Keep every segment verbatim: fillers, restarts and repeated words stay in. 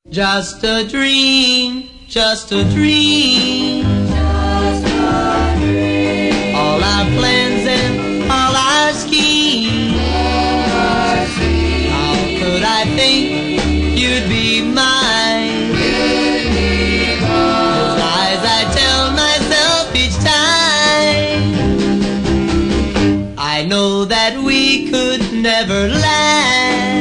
Just a dream, just a dream, just a dream. All our plans and all our schemes, All our schemes. How could I think you'd be mine? You'd be mine. Those lies I tell myself each time. I know that we could never last.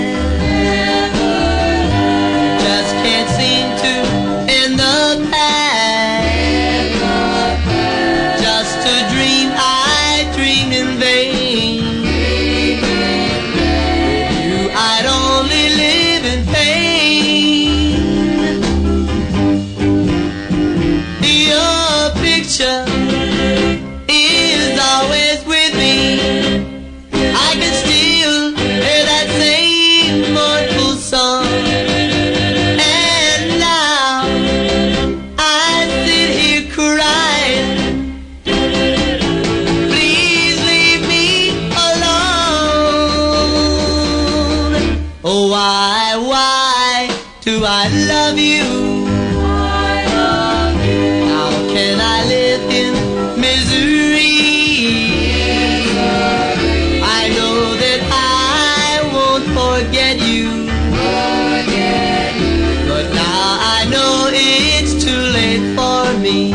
Is always with me. I can still hear that same mournful song. And now I sit here crying. Please leave me alone. Oh, why, why do I love you? Forget you, Forget you. But now I know it's too late for me.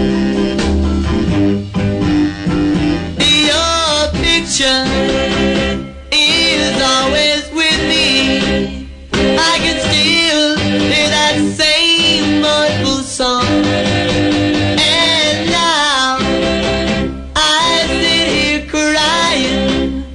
Your picture is always with me. I can still hear that same mournful song. And now I sit here crying.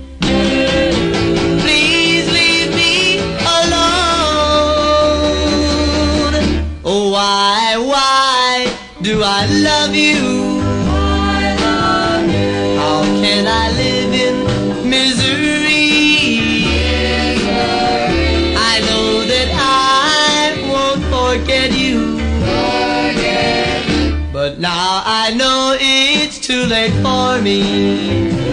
Oh, why, why do I love you? I love you. How can I live in misery? Misery. I know that I won't forget you. Forget you. But now I know it's too late for me.